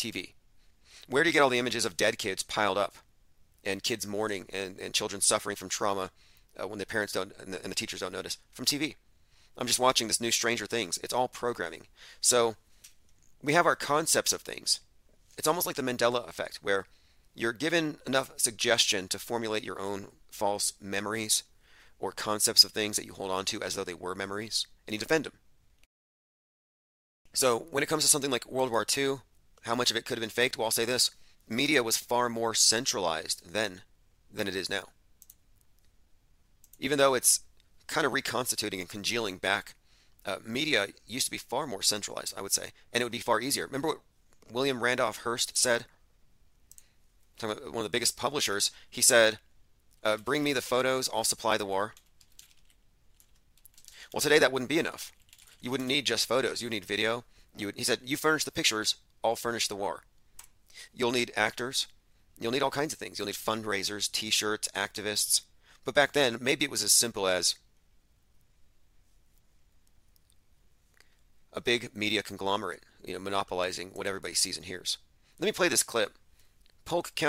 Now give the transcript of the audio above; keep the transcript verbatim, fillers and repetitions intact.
T V. Where do you get all the images of dead kids piled up and kids mourning and, and children suffering from trauma uh, when the parents don't and the, and the teachers don't notice? From T V. I'm just watching this new Stranger Things. It's all programming. So we have our concepts of things. It's almost like the Mandela effect, where you're given enough suggestion to formulate your own false memories or concepts of things that you hold on to as though they were memories, and you defend them. So when it comes to something like World War Two, how much of it could have been faked? Well, I'll say this. Media was far more centralized then than it is now. Even though it's kind of reconstituting and congealing back, uh, media used to be far more centralized, I would say, and it would be far easier. Remember what William Randolph Hearst said? Talking about one of the biggest publishers, he said, uh, bring me the photos, I'll supply the war. Well, today that wouldn't be enough. You wouldn't need just photos. You would need video. You would, he said, you furnish the pictures, I'll furnish the war. You'll need actors. You'll need all kinds of things. You'll need fundraisers, t-shirts, activists. But back then, maybe it was as simple as a big media conglomerate, you know, monopolizing what everybody sees and hears. Let me play this clip. Polk County